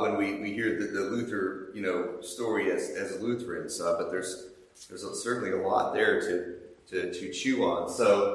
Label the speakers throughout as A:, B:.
A: when we hear the Luther, story as Lutherans, but there's certainly a lot there to chew on.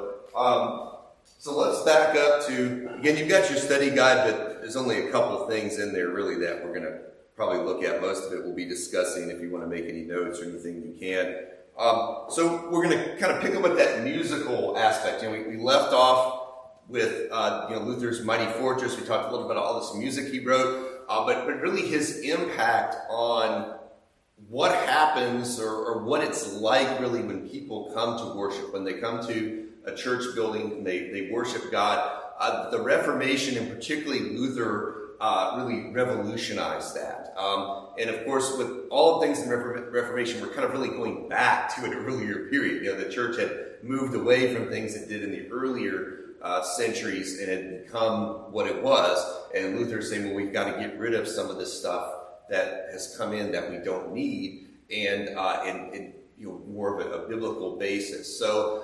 A: So let's back up to, again, you've got your study guide, but there's only a couple things in there really that we're going to probably look at. Most of it we'll be discussing. If you want to make any notes or anything, you can. So we're going to kind of pick up with that musical aspect. We left off with Luther's Mighty Fortress. We talked a little bit about all this music he wrote, but really his impact on what happens or what it's like really when people come to worship, when they come to a church building and they worship God. The Reformation, and particularly Luther, really revolutionized that. And of course, with all the things in the Reformation, we're kind of really going back to an earlier period. The church had moved away from things it did in the earlier centuries and had become what it was. And Luther's saying, well, we've got to get rid of some of this stuff that has come in that we don't need, and more of a biblical basis. So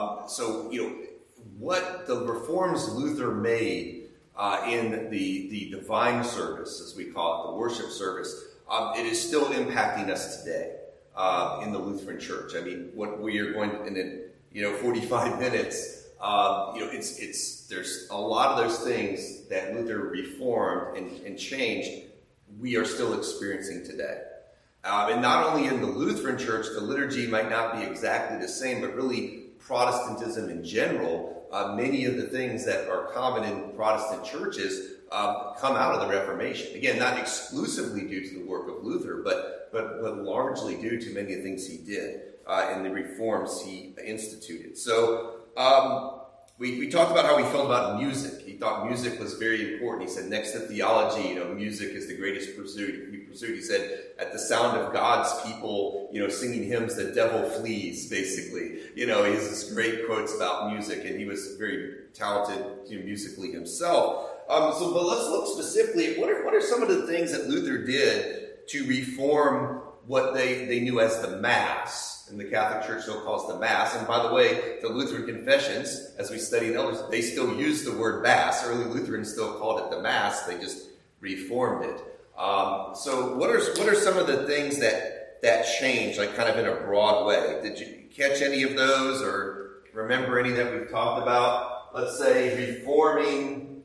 A: what the reforms Luther made in the divine service, as we call it, the worship service, it is still impacting us today in the Lutheran Church. I mean, what we are going to, in 45 minutes, there's a lot of those things that Luther reformed and changed, we are still experiencing today. And not only in the Lutheran Church, the liturgy might not be exactly the same, but really Protestantism in general, many of the things that are common in Protestant churches come out of the Reformation. Again, not exclusively due to the work of Luther, but largely due to many of the things he did and the reforms he instituted. So we talked about how he felt about music. He thought music was very important. He said next to theology, music is the greatest pursuit. He said at the sound of God's people, singing hymns, the devil flees, basically. He has this great quotes about music, and he was very talented musically himself. But let's look specifically at what are some of the things that Luther did to reform what they knew as the Mass. And the Catholic Church still calls the Mass. And by the way, the Lutheran confessions, as we study in Elders, they still use the word Mass. Early Lutherans still called it the Mass. They just reformed it. So what are some of the things that changed, like kind of in a broad way? Did you catch any of those or remember any that we've talked about? Let's say reforming,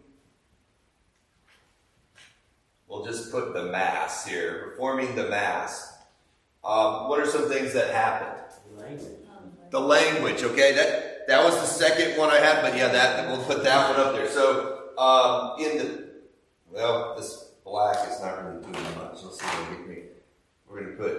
A: we'll just put the Mass here. Reforming the Mass. What are some things that happened? The language, okay? That was the second one I had, but yeah, we'll put that one up there. So, this black is not really doing much. Let's see what we can. We're going to put.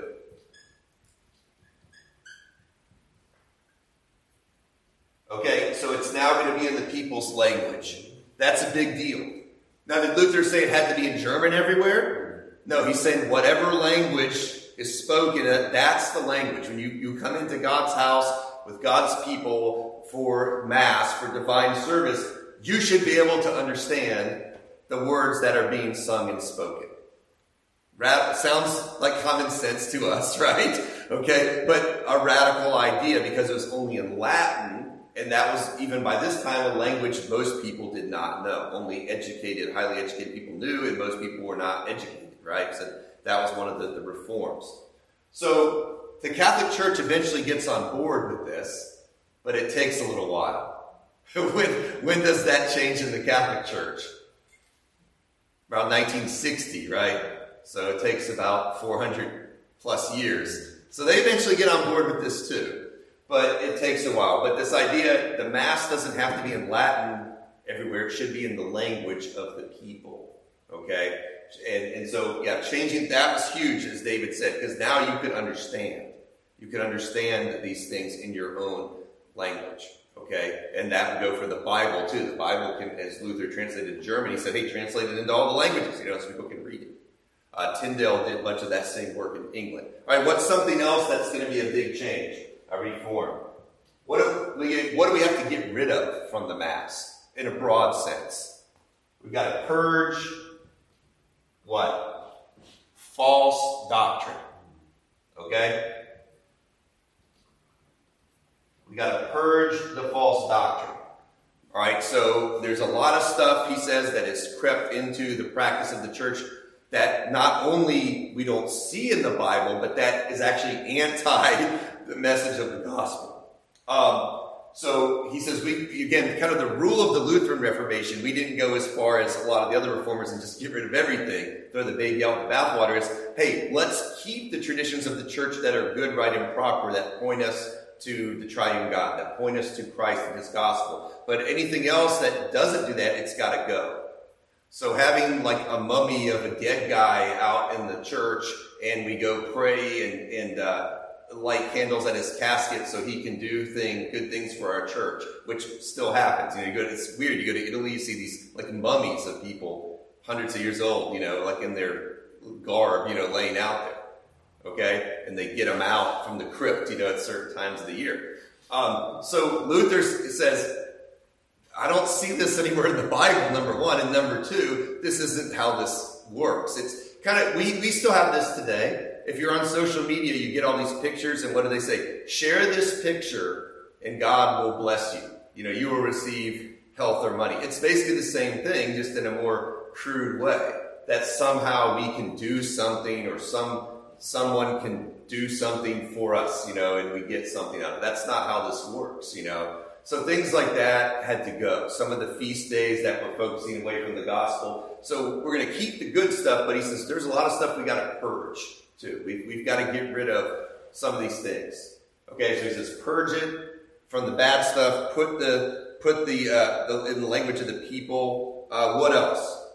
A: Okay, so it's now going to be in the people's language. That's a big deal. Now, did Luther say it had to be in German everywhere? No, he's saying whatever language is spoken, that's the language. When you come into God's house with God's people for Mass, for divine service, you should be able to understand the words that are being sung and spoken. Sounds like common sense to us, right? Okay, but a radical idea because it was only in Latin, and that was, even by this time, a language most people did not know. Only educated, highly educated people knew, and most people were not educated, right? So that was one of the reforms. So the Catholic Church eventually gets on board with this, but it takes a little while. When does that change in the Catholic Church? Around 1960, right? So it takes about 400 plus years. So they eventually get on board with this too. But it takes a while. But this idea, the Mass doesn't have to be in Latin everywhere. It should be in the language of the people. Okay? And so, changing that was huge, as David said, because now you could understand. You could understand these things in your own language. Okay? And that would go for the Bible, too. The Bible can, as Luther translated to German, he said, hey, translate it into all the languages, so people can read it. Tyndale did much of that same work in England. All right, what's something else that's going to be a big change? A reform. What do we have to get rid of from the Mass in a broad sense? We've got to purge what? False doctrine. Okay? We got to purge the false doctrine. All right, so there's a lot of stuff, he says, that has crept into the practice of the church that not only we don't see in the Bible, but that is actually anti the message of the gospel. So he says, again, kind of the rule of the Lutheran Reformation, we didn't go as far as a lot of the other reformers and just get rid of everything, throw the baby out with the bathwater, is, hey, let's keep the traditions of the church that are good, right, and proper, that point us to the triune God, that point us to Christ and his gospel. But anything else that doesn't do that, it's got to go. So having like a mummy of a dead guy out in the church, and we go pray and light candles at his casket so he can do good things for our church, which still happens. It's weird. You go to Italy, you see these like mummies of people hundreds of years old, like in their garb, laying out there. Okay? And they get them out from the crypt, at certain times of the year. So Luther says, I don't see this anywhere in the Bible, number one. And number two, this isn't how this works. It's kind of, we still have this today. If you're on social media, you get all these pictures, and what do they say? Share this picture, and God will bless you. You will receive health or money. It's basically the same thing, just in a more crude way. That somehow we can do something, or someone can do something for us, and we get something out of it. That's not how this works, So things like that had to go. Some of the feast days that were focusing away from the gospel. So we're going to keep the good stuff, but he says there's a lot of stuff we got to purge too. We've got to get rid of some of these things. Okay, so he says purge it from the bad stuff. Put the in the language of the people. What else?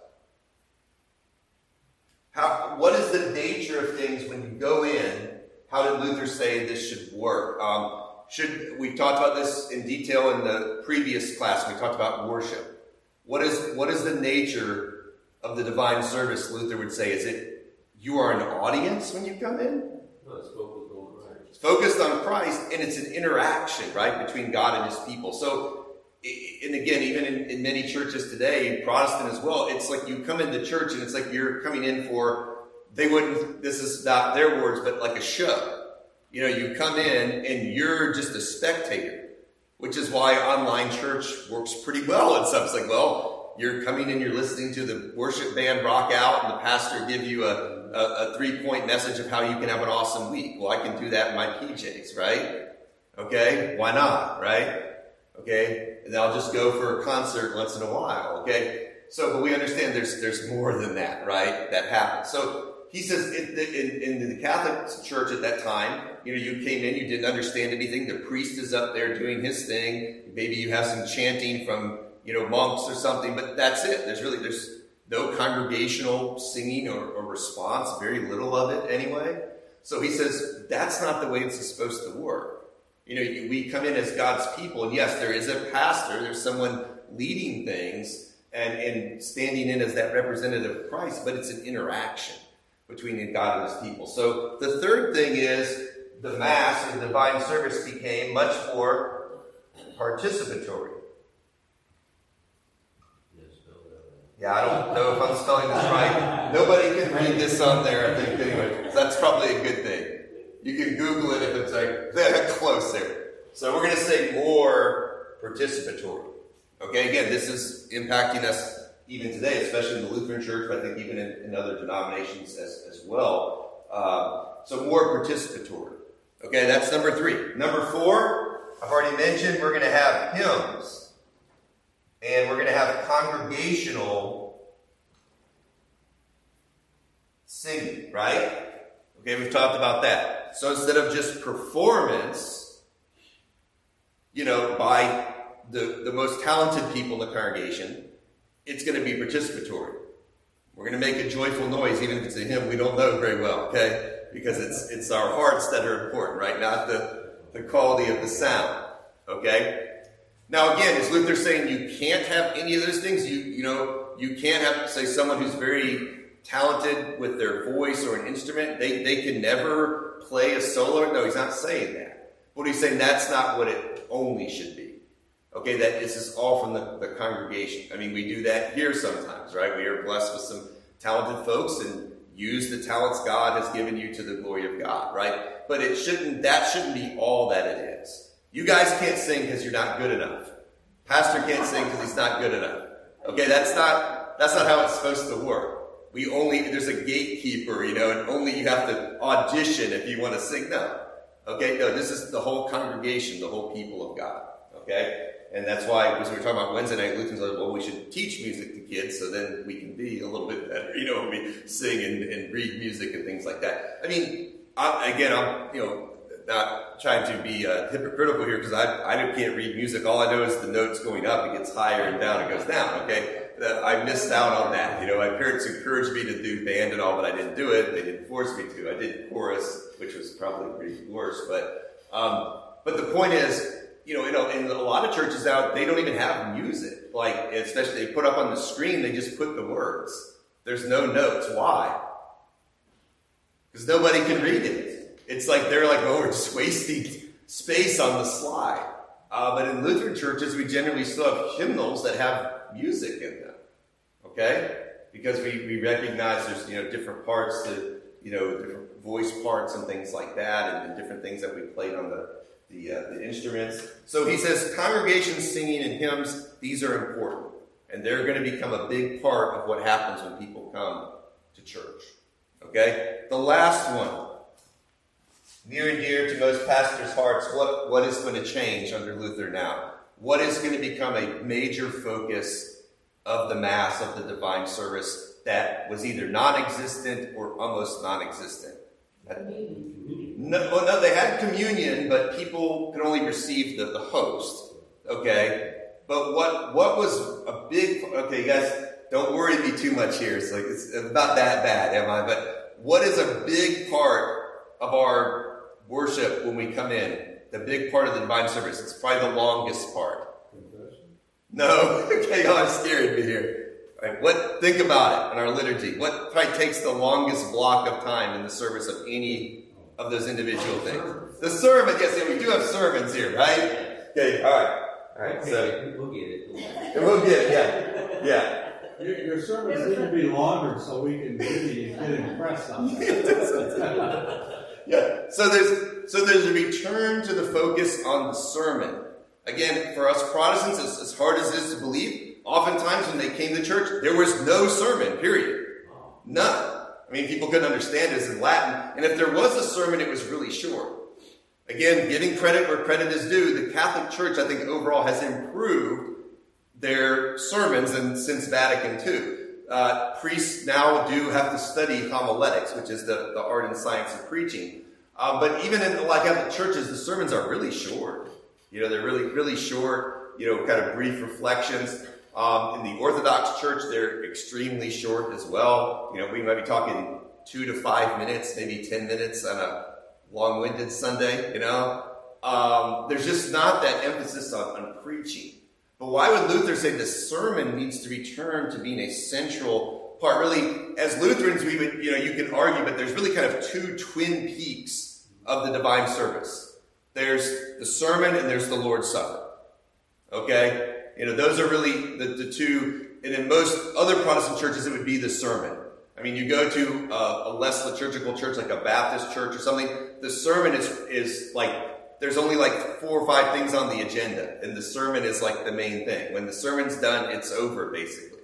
A: What is the nature of things when you go in? How did Luther say this should work? We talked about this in detail in the previous class. We talked about worship. What is the nature of the divine service? Luther would say, is it you are an audience when you come in?
B: No, it's focused on Christ.
A: It's focused on Christ, and it's an interaction, right, between God and his people. So, and again, even in many churches today, Protestant as well, it's like you come into church and it's like you're coming in for, this is not their words, but like a show. You come in and you're just a spectator, which is why online church works pretty well. And so it's like, well, you're coming in, you're listening to the worship band rock out, and the pastor give you a 3-point message of how you can have an awesome week. Well, I can do that in my PJs, right? Okay, why not, right? Okay, and I'll just go for a concert once in a while, okay? So, but we understand there's more than that, right? That happens. So he says in the Catholic Church at that time, you came in, you didn't understand anything. The priest is up there doing his thing. Maybe you have some chanting from, monks or something, but that's it. There's no congregational singing or response, very little of it anyway. So he says, that's not the way it's supposed to work. We come in as God's people, and yes, there is a pastor, there's someone leading things and standing in as that representative of Christ, but it's an interaction between God and his people. So the third thing is the Mass or the divine service became much more participatory. Yeah, I don't know if I'm spelling this right. Nobody can read this on there, I think, anyway. So that's probably a good thing. You can Google it if it's like that close there. So we're going to say more participatory. Okay, again, this is impacting us even today, especially in the Lutheran Church, but I think even in other denominations as well. So more participatory. Okay, that's number 3. Number 4, I've already mentioned we're going to have hymns. And we're going to have congregational singing, right? Okay, we've talked about that. So instead of just performance, by the most talented people in the congregation, it's going to be participatory. We're going to make a joyful noise, even if it's a hymn we don't know very well, okay? Because it's our hearts that are important, right? Not the quality of the sound, okay? Now again, is Luther saying you can't have any of those things? You can't have, say, someone who's very talented with their voice or an instrument, they can never play a solo? No, he's not saying that. But he's saying that's not what it only should be. Okay, that this is all from the congregation. I mean, we do that here sometimes, right? We are blessed with some talented folks and use the talents God has given you to the glory of God, right? But that shouldn't be all that it is. You guys can't sing because you're not good enough. Pastor can't sing because he's not good enough. Okay, that's not how it's supposed to work. there's a gatekeeper, and only you have to audition if you want to sing. No. Okay, no, this is the whole congregation, the whole people of God. Okay? And that's why, as we were talking about Wednesday night, Lutherans are like, well, we should teach music to kids so then we can be a little bit better, when we sing and read music and things like that. I mean, I'm not trying to be hypocritical here because I can't read music. All I know is the notes going up, it gets higher, and down, it goes down, okay? I missed out on that. My parents encouraged me to do band and all, but I didn't do it. They didn't force me to. I did chorus, which was probably pretty worse. But the point is, in a lot of churches now, they don't even have music. Like, especially they put up on the screen, they just put the words. There's no notes. Why? Because nobody can read it. It's like they're like, oh, we're just wasting space on the slide. But in Lutheran churches, we generally still have hymnals that have music in them. Okay? Because we recognize there's, different parts to, different voice parts and things like that, and different things that we played on the instruments. So he says congregations singing and hymns, these are important. And they're going to become a big part of what happens when people come to church. Okay? The last one. Near and dear to most pastors' hearts, what is going to change under Luther now? What is going to become a major focus of the Mass, of the divine service, that was either non-existent or almost non-existent? No, they had communion, but people could only receive the host. Okay? But what was a big... Okay, you guys, don't worry me too much here. It's not that bad, am I? But what is a big part of our worship when we come in? The big part of the divine service. It's probably the longest part.
B: Confession?
A: No. Okay, y'all are scaring me here. Right, think about it in our liturgy. What probably takes the longest block of time in the service of any of those individual things? The sermon. Yes, we do have sermons here, right? Okay, all right. So
B: we'll get it.
A: We'll get it. Yeah.
C: Your sermons need to be longer so we can really get impressed on that.
A: Yeah. So there's a return to the focus on the sermon. Again, for us Protestants, as hard as it is to believe, oftentimes when they came to church, there was no sermon, period. None. I mean, people couldn't understand this in Latin. And if there was a sermon, it was really short. Again, giving credit where credit is due, the Catholic Church, I think, overall has improved their sermons since Vatican II. Priests now do have to study homiletics, which is the art and science of preaching. But even in Catholic churches, the sermons are really short. They're really, really short, kind of brief reflections. In the Orthodox Church, they're extremely short as well. We might be talking 2 to 5 minutes, maybe 10 minutes on a long-winded Sunday, There's just not that emphasis on preaching. But why would Luther say the sermon needs to return to being a central part? Really, as Lutherans, we would, you can argue, but there's really kind of two twin peaks of the divine service. There's the sermon and there's the Lord's Supper. Okay? Those are really the two, and in most other Protestant churches, it would be the sermon. I mean, you go to a less liturgical church, like a Baptist church or something, the sermon is like, there's only like 4 or 5 things on the agenda, and the sermon is like the main thing. When the sermon's done, it's over, basically.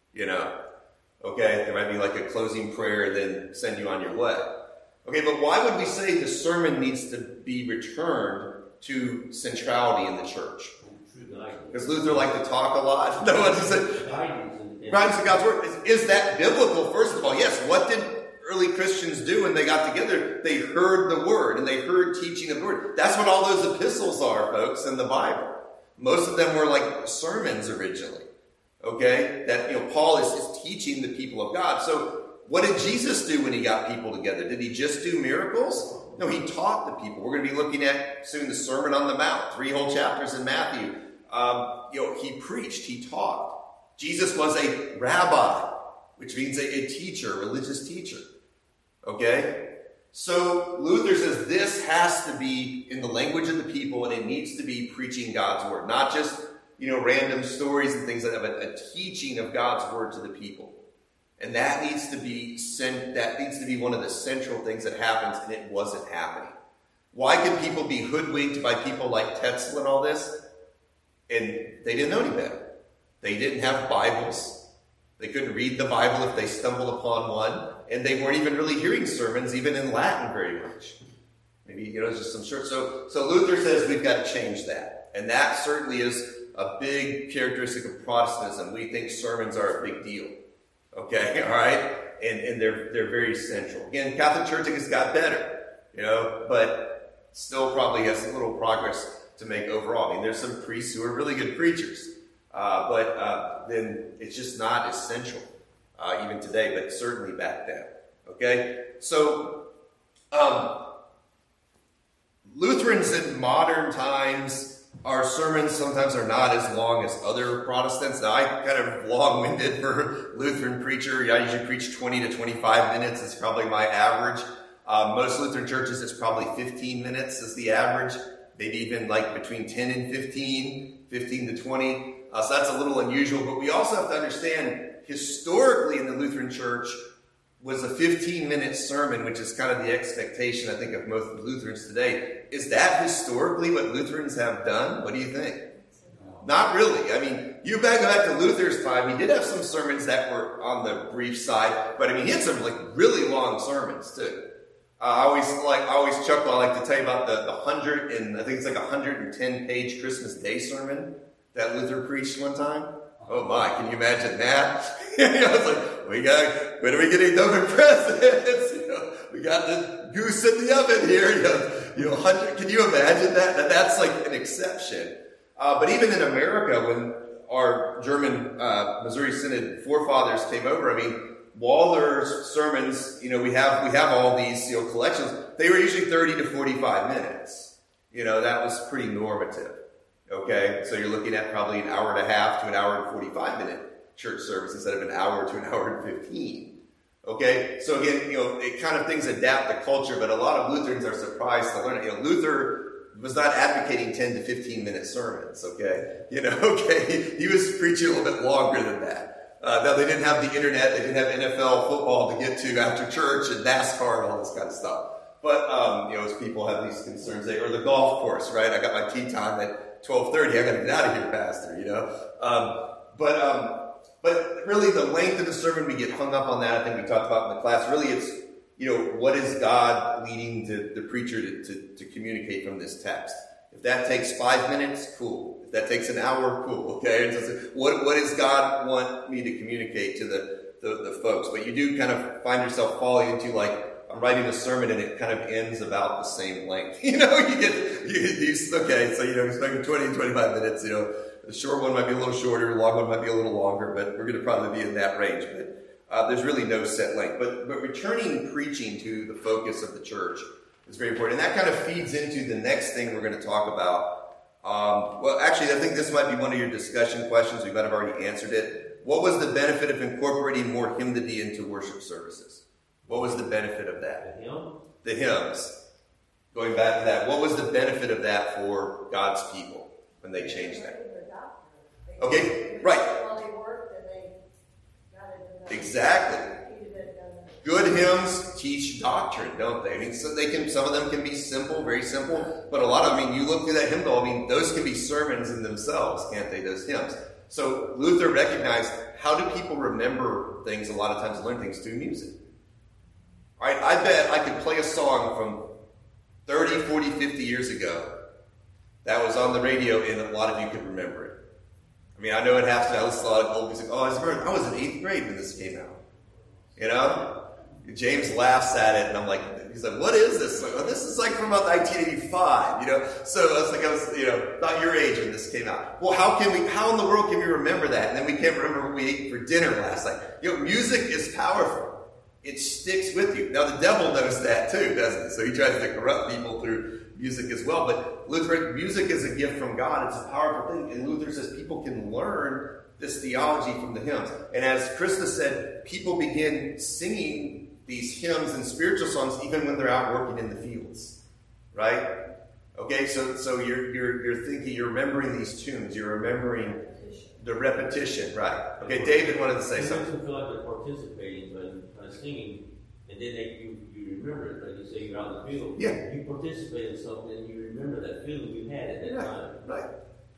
A: Okay, there might be like a closing prayer and then send you on your way. Okay, but why would we say the sermon needs to be returned to centrality in the church? Because Luther liked to talk a lot. No, what is it? Guidance in God's Word. Is that biblical? First of all, yes. What did early Christians do when they got together? They heard the Word, and they heard teaching of the Word. That's what all those epistles are, folks, in the Bible. Most of them were like sermons originally. Okay? That, Paul is teaching the people of God. So what did Jesus do when he got people together? Did he just do miracles? No, he taught the people. We're going to be looking at soon the Sermon on the Mount, 3 whole chapters in Matthew. He preached, he taught. Jesus was a rabbi, which means a teacher, a religious teacher. Okay? So Luther says this has to be in the language of the people, and it needs to be preaching God's word. Not just, random stories and things like that, but a teaching of God's word to the people. And that needs to be one of the central things that happens, and it wasn't happening. Why could people be hoodwinked by people like Tetzel and all this? And they didn't know any better. They didn't have Bibles. They couldn't read the Bible if they stumbled upon one, and they weren't even really hearing sermons, even in Latin, very much. Maybe, just some short. So Luther says we've got to change that. And that certainly is a big characteristic of Protestantism. We think sermons are a big deal. Okay, all right? And they're very central. Again, Catholic Church has got better, but still probably has a little progress to make overall. I mean, there's some priests who are really good preachers, but then it's just not essential even today, but certainly back then. Okay? So, Lutherans in modern times, our sermons sometimes are not as long as other Protestants. Now, I kind of long-winded for Lutheran preacher. I usually preach 20 to 25 minutes. It's probably my average. Most Lutheran churches, it's probably 15 minutes is the average. Maybe even like between 10 and 15 to 20. So that's a little unusual. But we also have to understand, historically in the Lutheran Church, was a 15-minute sermon, which is kind of the expectation, I think, of most Lutherans today. Is that historically what Lutherans have done? What do you think? Not really. I mean, you go back to Luther's time, he did have some sermons that were on the brief side, but I mean, he had some really long sermons too. I always chuckle. I like to tell you about the 110-page Christmas Day sermon that Luther preached one time. Oh my, can you imagine that? It's like, when are we getting November presents? We got the goose in the oven here. 100. Can you imagine that? That's like an exception. But even in America, when our German Missouri Synod forefathers came over, I mean, Waller's sermons, we have all these collections. They were usually 30 to 45 minutes. That was pretty normative. Okay, so you're looking at probably an hour and a half to an hour and 45-minute church service instead of an hour to an hour and 15. Okay, so again, it kind of things adapt the culture, but a lot of Lutherans are surprised to learn it. Luther was not advocating 10 to 15-minute sermons. Okay, he was preaching a little bit longer than that. Now they didn't have the internet, they didn't have NFL football to get to after church and NASCAR and all this kind of stuff. But as people have these concerns, or the golf course, right? I got my tee time at 12:30, I got to get out of here, Pastor, But really the length of the sermon, we get hung up on that. I think we talked about in the class. Really it's, what is God leading the preacher to communicate from this text? If that takes 5 minutes, cool. If that takes an hour, cool, okay? And so what does God want me to communicate to the folks? But you do kind of find yourself falling into I'm writing a sermon and it kind of ends about the same length. So you're spending 20 and 25 minutes, the short one might be a little shorter, the long one might be a little longer, but we're going to probably be in that range. But there's really no set length. But returning preaching to the focus of the church is very important. And that kind of feeds into the next thing we're going to talk about. Well, actually, I think this might be one of your discussion questions. We might have already answered it. What was the benefit of incorporating more hymnody into worship services? What was the benefit of that? The hymns. Going back to that, what was the benefit of that for God's people when they changed that? Okay, right. Exactly. Good hymns teach doctrine, don't they? I mean, so some of them can be simple, very simple, but a lot of, you look through that hymnal, those can be sermons in themselves, can't they, those hymns? So Luther recognized, how do people remember things a lot of times, learn things through music? All right, I bet I could play a song from 30, 40, 50 years ago that was on the radio and a lot of you could remember it. I mean, I know it has to. I listen to a lot of old music. I was in 8th grade when this came out. James laughs at it and I'm like, he's like, what is this? Like, well, this is like from about 1985, So I was not your age when this came out. Well, how in the world can we remember that? And then we can't remember what we ate for dinner last night. Music is powerful. It sticks with you. Now, the devil knows that too, doesn't he? So he tries to corrupt people through music as well. But music is a gift from God. It's a powerful thing. And Luther says people can learn this theology from the hymns. And as Krista said, people begin singing these hymns and spiritual songs even when they're out working in the fields. Right? Okay, so you're thinking, you're remembering these tunes. You're remembering the repetition. Right. Okay, David wanted to say something.
B: It makes them feel like they're participating by singing, and then you remember it. Like you say, you're out in the field.
A: Yeah.
B: You participate in something, and you remember that feeling you had at that time.
A: Right.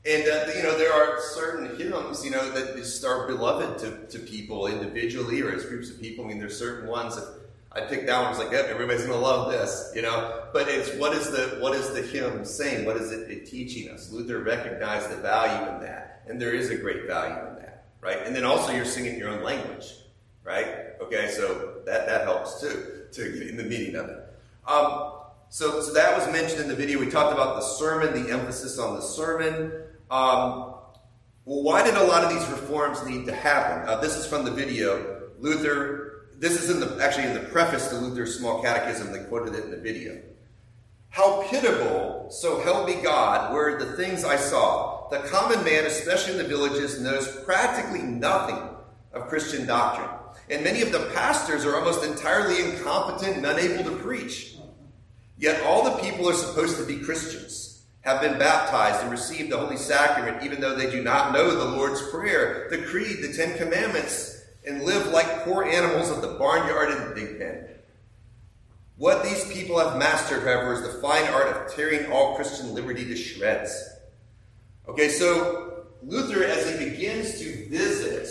A: And, there are certain hymns, that just are beloved to people individually or as groups of people. I mean, there's certain ones that I picked down. I was like, yeah, everybody's going to love this, But it's what is the hymn saying? What is it teaching us? Luther recognized the value in that. And there is a great value in that, right? And then also you're singing your own language, right? Okay, so that helps too, in the meaning of it. So that was mentioned in the video. We talked about the sermon, the emphasis on the sermon. Well, why did a lot of these reforms need to happen? This is from the video. Luther, this is in the preface to Luther's Small Catechism. They quoted it in the video. How pitiable, so help me God, were the things I saw. The common man, especially in the villages, knows practically nothing of Christian doctrine. And many of the pastors are almost entirely incompetent and unable to preach. Yet all the people are supposed to be Christians, have been baptized and received the Holy Sacrament, even though they do not know the Lord's Prayer, the Creed, the Ten Commandments, and live like poor animals of the barnyard and the pig pen. What these people have mastered, however, is the fine art of tearing all Christian liberty to shreds. Okay, so Luther, as he begins to visit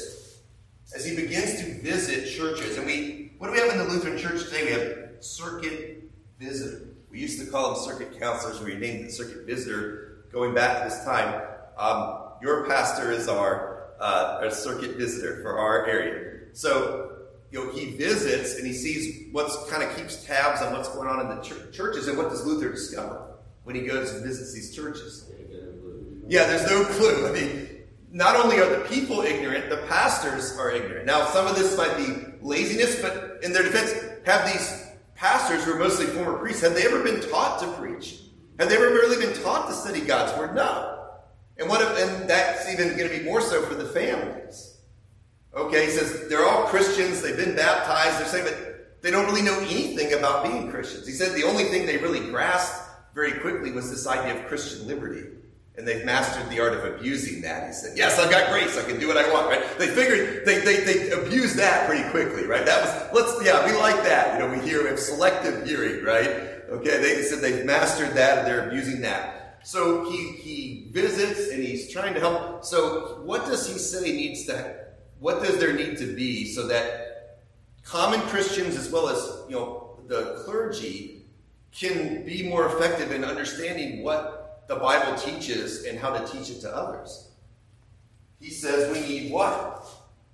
A: churches, and what do we have in the Lutheran Church today? We have circuit visitor. We used to call them circuit counselors. We renamed it circuit visitor going back to this time. Your pastor is our circuit visitor for our area. So, he visits and he sees kind of keeps tabs on what's going on in the churches. And what does Luther discover when he goes and visits these churches? Yeah, there's no clue. I mean, not only are the people ignorant, the pastors are ignorant. Now, some of this might be laziness, but in their defense, have these pastors who are mostly former priests, have they ever been taught to preach? Have they ever really been taught to study God's Word? No. And that's even going to be more so for the families. Okay, he says they're all Christians, they've been baptized, they're saying, but they don't really know anything about being Christians. He said the only thing they really grasped very quickly was this idea of Christian liberty. And they've mastered the art of abusing that. He said, yes, I've got grace. I can do what I want, right? They figured, they abused that pretty quickly, right? We like that. We have selective hearing, right? Okay, they said they've mastered that and they're abusing that. So he visits and he's trying to help. So what does he say what does there need to be so that common Christians as well as, the clergy can be more effective in understanding what the Bible teaches and how to teach it to others? He says we need what?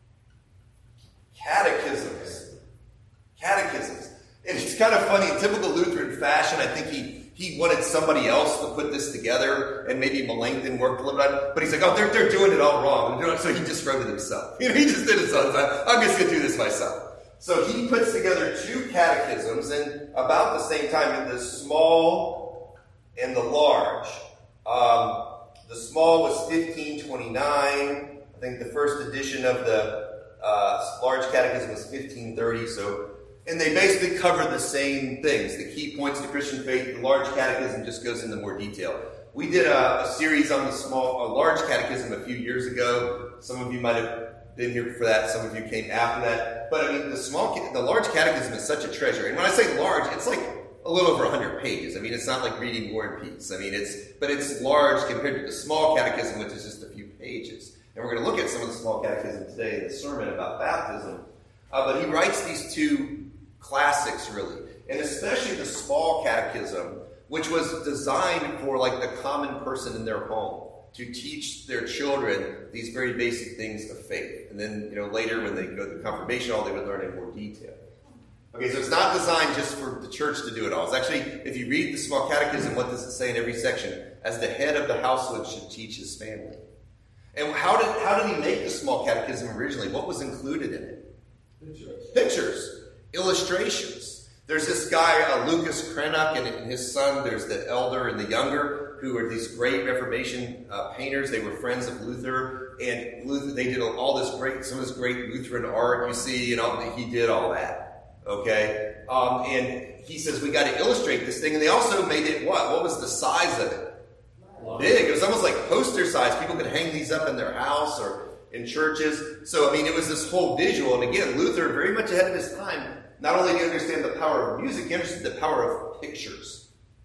A: Catechisms. And it's kind of funny, in typical Lutheran fashion, I think he wanted somebody else to put this together, and maybe Melanchthon worked a little bit, but he's like, they're doing it all wrong. So he just wrote it himself. He just did it himself. I'm just going to do this myself. So he puts together 2 catechisms, and about the same time in the small and the large. The small was 1529. I think the first edition of the large catechism was 1530. And they basically cover the same things. The key points to Christian faith. The large catechism just goes into more detail. We did a series on the large catechism a few years ago. Some of you might have been here for that. Some of you came after that. But I mean, the large catechism is such a treasure. And when I say large, it's like a little over 100 pages. I mean, it's not like reading War and Peace. I mean, it's large compared to the small catechism, which is just a few pages. And we're going to look at some of the small catechism today in the sermon about baptism. But he writes these 2 classics, really. And especially the small catechism, which was designed for like the common person in their home to teach their children these very basic things of faith. And then, later when they go to confirmation, they would learn in more detail. Okay, so it's not designed just for the church to do it all. It's actually, if you read the small catechism, what does it say in every section? As the head of the household should teach his family. And how did he make the small catechism originally? What was included in it? Pictures. Illustrations. There's this guy, Lucas Cranach, and his son, there's the elder and the younger, who are these great Reformation painters. They were friends of Luther, and they did some of this great Lutheran art, you see, he did all that. Okay? And he says, we got to illustrate this thing. And they also made it what? What was the size of it? Big. It was almost like poster size. People could hang these up in their house or in churches. So, it was this whole visual. And again, Luther, very much ahead of his time, not only did he understand the power of music, he understood the power of pictures.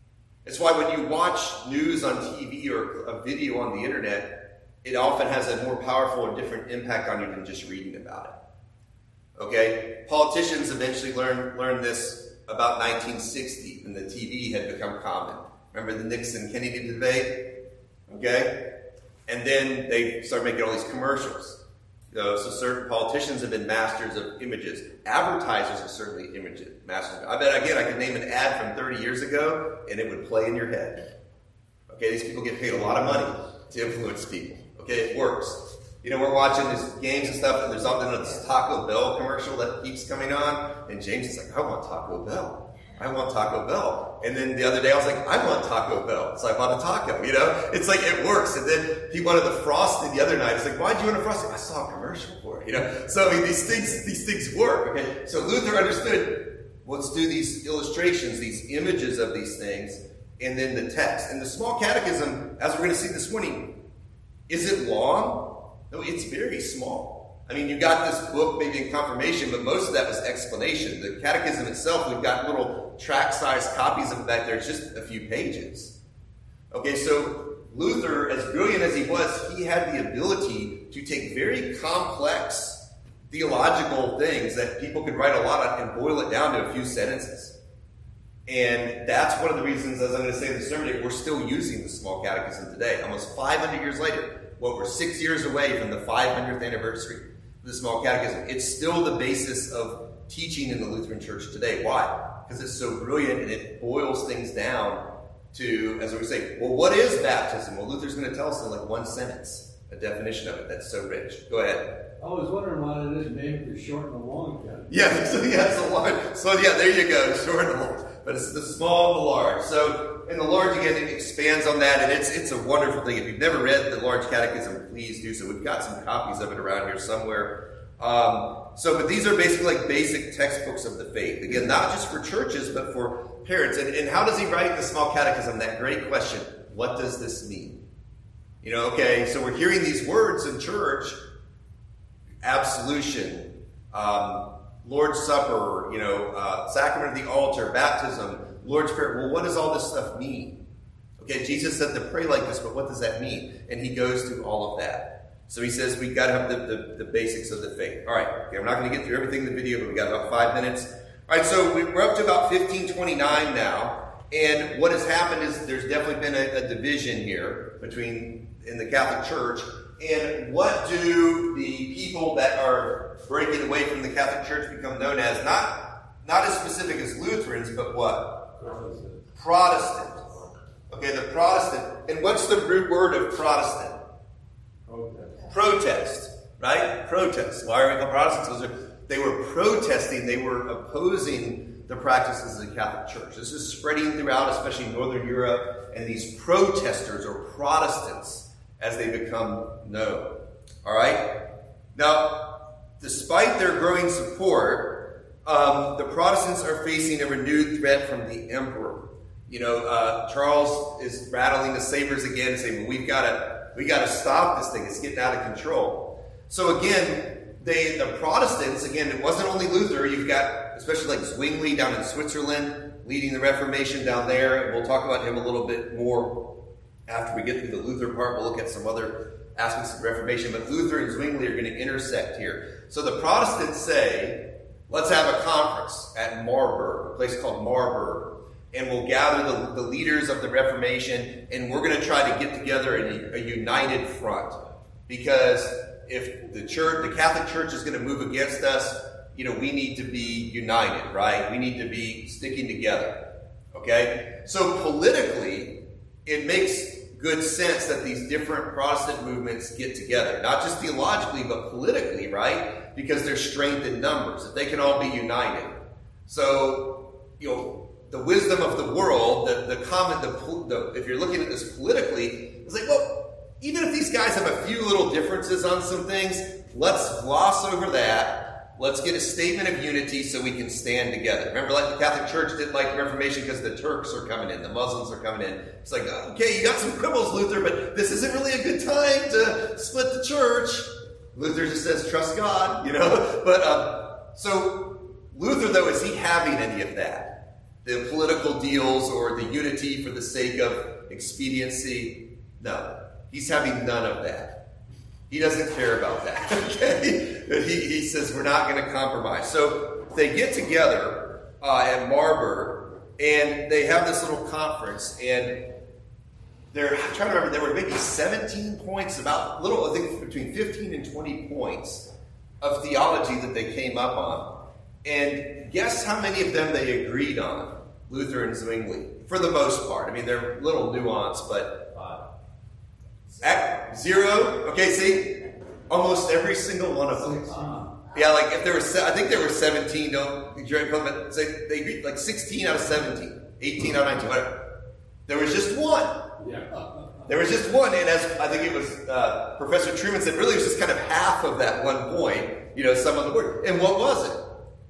A: It's why when you watch news on TV or a video on the internet, it often has a more powerful and different impact on you than just reading about it. Okay? Politicians eventually learned this about 1960 when the TV had become common. Remember the Nixon-Kennedy debate? Okay? And then they started making all these commercials. So certain politicians have been masters of images. Advertisers are certainly masters. I bet, again, I could name an ad from 30 years ago, and it would play in your head. Okay, these people get paid a lot of money to influence people. Okay, it works. You know, we're watching these games and stuff, and there's often this Taco Bell commercial that keeps coming on, and James is like, I want Taco Bell. I want Taco Bell. And then the other day I was like, I want Taco Bell. So I bought a taco, you know? It's like, it works. And then he wanted the Frosty the other night. He's like, why'd you want a Frosty? I saw a commercial for it, you know? So, I mean, these things work, okay? So Luther understood, let's do these illustrations, these images of these things, and then the text. And the small catechism, as we're going to see this morning, is it long? No, it's very small. I mean, you got this book maybe in confirmation, but most of that was explanation. The catechism itself, we've got little tract-sized copies of it back there. It's just a few pages. Okay, so Luther, as brilliant as he was, he had the ability to take very complex theological things that people could write a lot on and boil it down to a few sentences. And that's one of the reasons, as I'm going to say in the sermon, we're still using the small catechism today, almost 500 years later. Well, we're 6 years away from the 500th anniversary of the small catechism. It's still the basis of teaching in the Lutheran Church today. Why? Because it's so brilliant and it boils things down to, as we say, well, what is baptism? Well, Luther's going to tell us in like one sentence, a definition of it that's so rich. Go ahead.
C: I was wondering why it is named for short and the long catechism.
A: Yeah, so it's a large. So yeah, there you go, short and long. But it's the small and the large. So in the large, again, it expands on that, and it's a wonderful thing. If you've never read the large catechism, please do so. We've got some copies of it around here somewhere. But these are basically like basic textbooks of the faith. Again, not just for churches, but for parents. And how does he write the small catechism? That great question. What does this mean? You know, okay, so we're hearing these words in church. Absolution, Lord's Supper, sacrament of the altar, baptism, Lord's Prayer. Well, what does all this stuff mean? Okay, Jesus said to pray like this, but what does that mean? And he goes through all of that. So he says we've got to have the basics of the faith. All right, okay, we're not going to get through everything in the video, but we've got about 5 minutes. All right, so we're up to about 1529 now. And what has happened is there's definitely been a division here in the Catholic Church. And what do the people that are breaking away from the Catholic Church become known as? Not as specific as Lutherans, but what? Protestant. Okay, the Protestant. And what's the root word of Protestant? Protest. Right? Protest. Why are we called Protestants? Because they were protesting. They were opposing the practices of the Catholic Church. This is spreading throughout, especially Northern Europe. And these protesters or Protestants, as they become known. All right? Now, despite their growing support, the Protestants are facing a renewed threat from the emperor. Charles is rattling the sabers again, saying, well, we got to stop this thing. It's getting out of control. So again, the Protestants, again, it wasn't only Luther. You've got, especially like Zwingli down in Switzerland, leading the Reformation down there. And we'll talk about him a little bit more after we get through the Luther part. We'll look at some other aspects of the Reformation. But Luther and Zwingli are going to intersect here. So the Protestants say, let's have a conference at Marburg, a place called Marburg. And we'll gather the leaders of the Reformation, and we're going to try to get together a united front. Because if the Catholic Church is going to move against us, we need to be united, right? We need to be sticking together. Okay? So politically, it makes good sense that these different Protestant movements get together. Not just theologically, but politically, right? Because there's strength in numbers. If they can all be united. So, the wisdom of the world, if you're looking at this politically, it's like, well, even if these guys have a few little differences on some things, let's gloss over that. Let's get a statement of unity so we can stand together. Remember, like the Catholic Church didn't like the Reformation because the Turks are coming in, the Muslims are coming in. It's like, okay, you got some quibbles, Luther, but this isn't really a good time to split the church. Luther just says, trust God, But, so Luther, though, is he having any of that? the political deals or the unity for the sake of expediency. No, he's having none of that. He doesn't care about that. Okay? He says we're not going to compromise. So they get together at Marburg, and they have this little conference, and they're I'm trying to remember, there were maybe 17 points, I think between 15 and 20 points of theology that they came up on. And guess how many of them they agreed on, Luther and Zwingli, for the most part. I mean, they're a little nuanced, but 0. Okay, see? Almost every single one of them. Yeah, like if there were, I think there were 17, but say they agreed like 16 out of 17, 18 out of 19, whatever. There was just one.
C: Yeah.
A: There was just one, and as I think it was Professor Truman said, really it was just kind of half of that one point, some of the word. And what was it?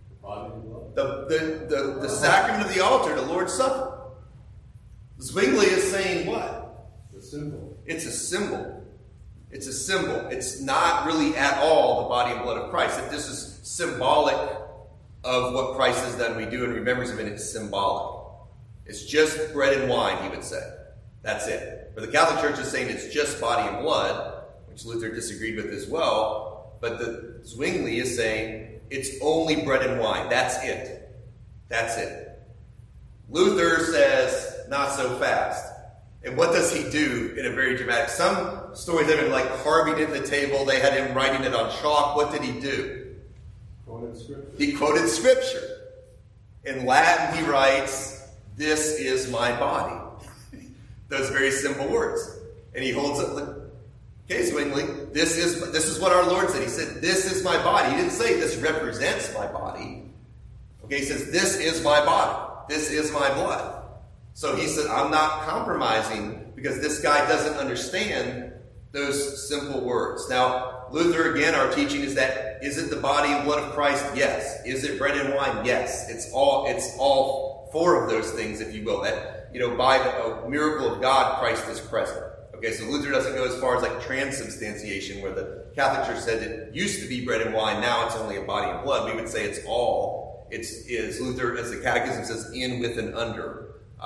A: The sacrament of the altar, the Lord's Supper. Zwingli is saying what?
C: It's a symbol.
A: It's a symbol. It's a symbol. It's not really at all the body and blood of Christ. If this is symbolic of what Christ has done, we do in remembrance of it, it's symbolic. It's just bread and wine, he would say. That's it. But the Catholic Church is saying it's just body and blood, which Luther disagreed with as well. But the Zwingli is saying it's only bread and wine. That's it. That's it. Luther says, not so fast. And what does he do in a very dramatic? Some stories have him like carving it in the table. They had him writing it on chalk. What did he do?
C: Quoted Scripture.
A: He quoted Scripture. In Latin, he writes, "This is my body." Those very simple words. And he holds up, okay, Zwingli, this is what our Lord said. He said, "This is my body." He didn't say, "This represents my body." Okay, he says, "This is my body. This is my blood." So he said, I'm not compromising because this guy doesn't understand those simple words. Now, Luther, again, our teaching is that, is it the body and blood of Christ? Yes. Is it bread and wine? Yes. It's all 4 of those things, if you will. That, by a miracle of God, Christ is present. Okay, so Luther doesn't go as far as like transubstantiation, where the Catholic Church said it used to be bread and wine, now it's only a body and blood. We would say it's all. It's Luther, as the Catechism says, in, with, and under.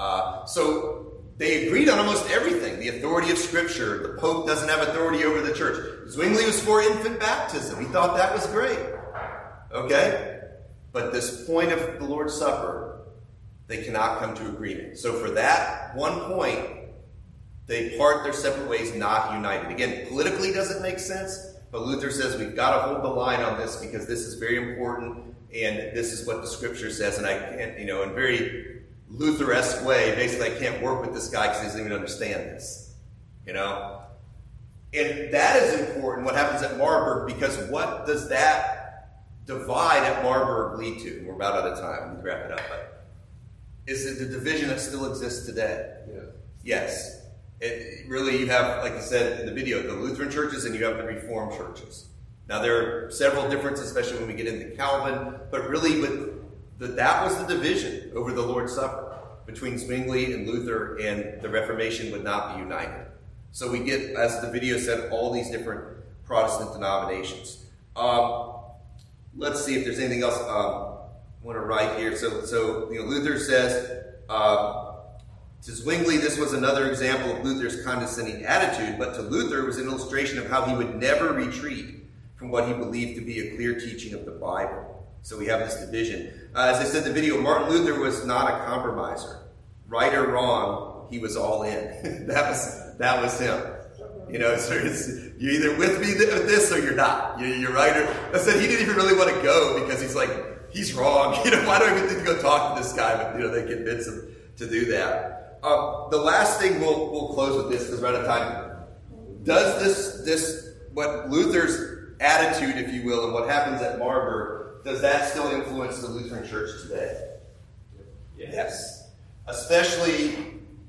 A: So they agreed on almost everything. The authority of Scripture. The Pope doesn't have authority over the Church. Zwingli was for infant baptism. He thought that was great. Okay? But this point of the Lord's Supper, they cannot come to agreement. So for that one point, they part their separate ways, not united. Again, politically doesn't make sense, but Luther says we've got to hold the line on this because this is very important, and this is what the Scripture says, and I can't, in very Luther-esque way, basically I can't work with this guy because he doesn't even understand this. And that is important, what happens at Marburg, because what does that divide at Marburg lead to? And we're about out of time. Let me wrap it up. But is it the division that still exists today? Yes. It really, you have, like I said in the video, the Lutheran churches and you have the Reformed churches. Now, there are several differences, especially when we get into Calvin, but really that was the division over the Lord's Supper between Zwingli and Luther, and the Reformation would not be united. So we get, as the video said, all these different Protestant denominations. Let's see if there's anything else I want to write here. So Luther says, to Zwingli, this was another example of Luther's condescending attitude, but to Luther it was an illustration of how he would never retreat from what he believed to be a clear teaching of the Bible. So we have this division. As I said in the video, Martin Luther was not a compromiser. Right or wrong, he was all in. that was him. So you're either with me with this or you're not. You're right or... I said he didn't even really want to go because he's like, he's wrong. Why do I even think to go talk to this guy? But they convince him to do that. The last thing we'll close with this because we're out of time. Does this what Luther's attitude, if you will, and what happens at Marburg, does that still influence the Lutheran Church today? Yes. Especially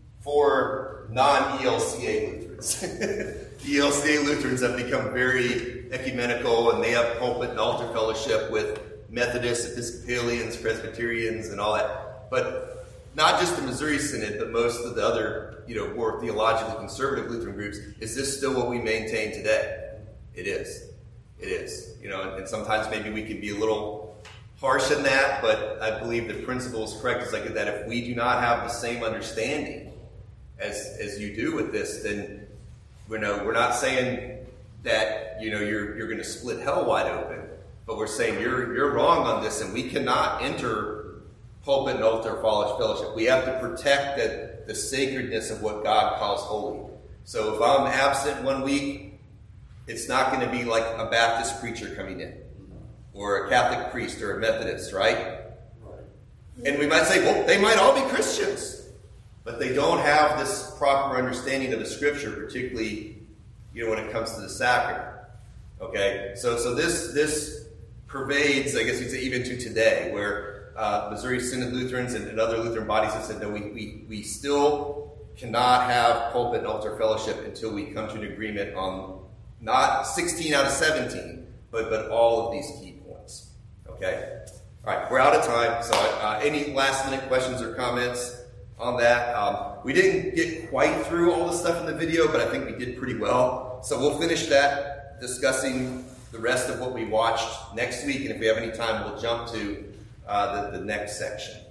A: for non-ELCA Lutherans. ELCA Lutherans have become very ecumenical, and they have pulpit and altar fellowship with Methodists, Episcopalians, Presbyterians, and all that. But not just the Missouri Synod, but most of the other, more theologically conservative Lutheran groups. Is this still what we maintain today? It is. It is. And sometimes maybe we can be a little harsh in that, but I believe the principle is correct. It's like that if we do not have the same understanding as you do with this, then we're not saying that you're going to split hell wide open, but we're saying you're wrong on this, and we cannot enter pulpit and altar fellowship. We have to protect the sacredness of what God calls holy. So if I'm absent one week, it's not going to be like a Baptist preacher coming in, or a Catholic priest, or a Methodist, right? And we might say, well, they might all be Christians, but they don't have this proper understanding of the Scripture, particularly when it comes to the sacrament. Okay, so this pervades, I guess you'd say, even to today, where Missouri Synod Lutherans and other Lutheran bodies have said, no, we still cannot have pulpit and altar fellowship until we come to an agreement on not 16 out of 17, but all of these key points. Okay? All right, we're out of time, so any last-minute questions or comments on that? We didn't get quite through all the stuff in the video, but I think we did pretty well. So we'll finish that, discussing the rest of what we watched next week, and if we have any time, we'll jump to the next section.